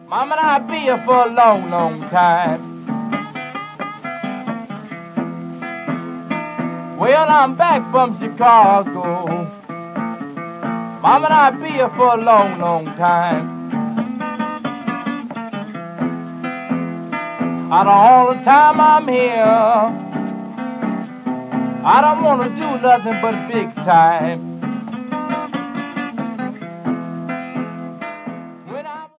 Mama and I be here for a long, long time. Well, I'm back from Chicago. Mama and I be here for a long, long time. Out of all the time I'm here, I don't want to do nothing but big time.